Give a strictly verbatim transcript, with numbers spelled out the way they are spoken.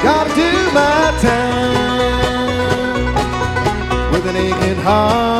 Gotta do my time with an aching heart.